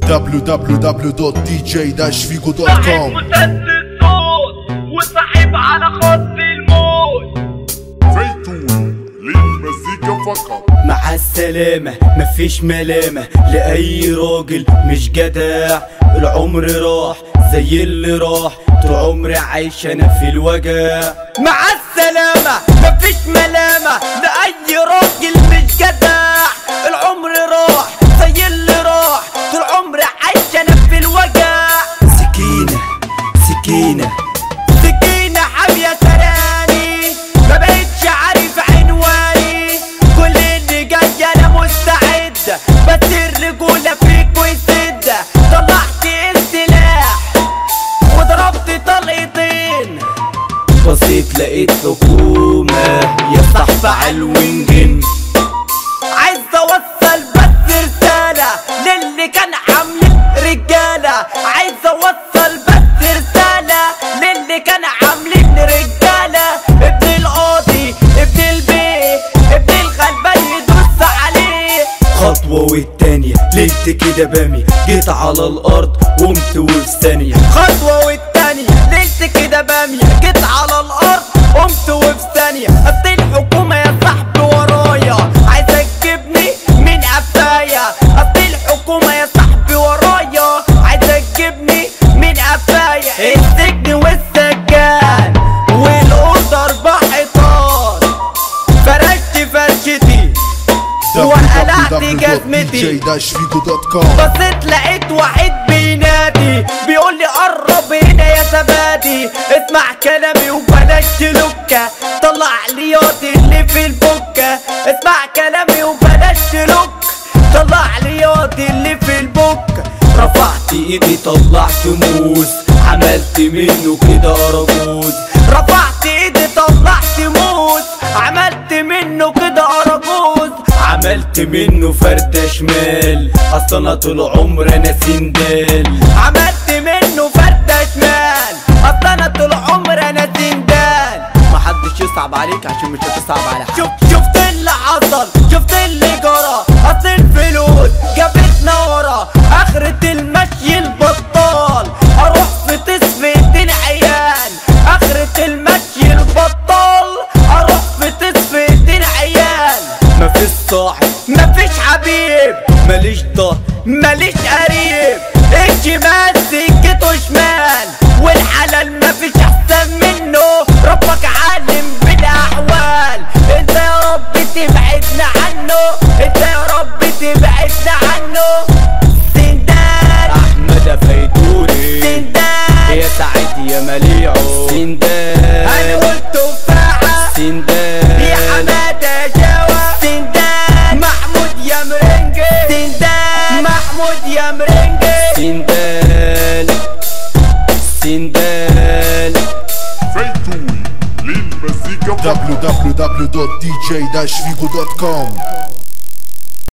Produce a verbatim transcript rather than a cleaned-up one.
دبليو دبليو دبليو دوت دي جي داش فيجو دوت صاحب كوم. مسدس صوت وصاحب على خط الموت. زيتون للمزيكا فقط. مع السلامة مفيش ملامة لأي راجل مش جدع. العمر راح زي اللي راح، طول عمري عايش انا في الوجع. مع السلامة مفيش ملامة لأي راجل مش جدع. العمر راح زي اللي راح، طول عمري عايش انا في الوجع. سكينة سكينة سكينة حامية سراني، ما بقتش عارف عنواني. كل اللي جاي انا مستعد، بس الرجولة فيك ويسد. طلعت السلاح وضربت طلقتين، بصيت لقيت حكومة يا صاحب عالوينجن. عايز اوصل بس رسالة للي كان عاملين رجالة. عايز اوصل بس رسالة للي كان عاملين رجالة. ابن القاضي ابن البيه ابن الغلبان يدوس عليه. خطوة والتانية لقيت كده بامي، جيت على الارض قمت وفي ثانية. خطوة والتانية لقيت كده بامي، جيت على الارض قمت وفي ثانية. اصل الحكومة يا صاحبي ورايا عايزة تجيبني من قفايا. اصل الحكومة يا صاحبي ورايا عايزة تجيبني من قفايا. السجن والسجان والأوضة أربع حيطان، فرشت فرشتي وقلعت جزمتي. بصيت لقيت واحد بينادي بيقول لي قرب هنا يا زبادي. اسمع كلامي وبلاش تلوكة، طلع لياضي اللي في البكة. اسمع كلامي وبلاش تلوك، طلع لياضي اللي في البكة. رفعت ايدي طلعت موس، عملت منه كده اراجوز. رفعت ايدي طلعت موس، عملت منه كده اراجوز. عملت منه فردة شمال، اصل انا طول عمري انا سندال. عملت منه فردة شمال، اصل انا طول عمري انا سندال. محدش يصعب عليك عشان مش هتصعب على حد. شوف شفت اللي حصل، شفت اللي جرى. اصل الفلوس جابتنا ورا، اخرة المشي البطال. اروح في تسفية عيال، اخرة المشي البطال. اروح في تسفية عيال. مفيش صاحب مفيش حبيب، ماليش ضهر ماليش قريب. الشمال سكته شمال، والحلال مفيش احسن منه. ربك عالم بالاحوال، انت يا رب تبعدنا عنه، انت يا رب تبعدنا عنه. سندان احمد فيدوري، سندان يا سعيد يا مليعو. سندان انا قلت تفاحة. سندان يا حمادة جوا. سندان محمود يا مرنجي. سندان محمود يا مرنجي. سندان سندان زيتون للمزيكا فقط. دبليو دبليو دبليو دوت دي جي داش فيجو دوت كوم.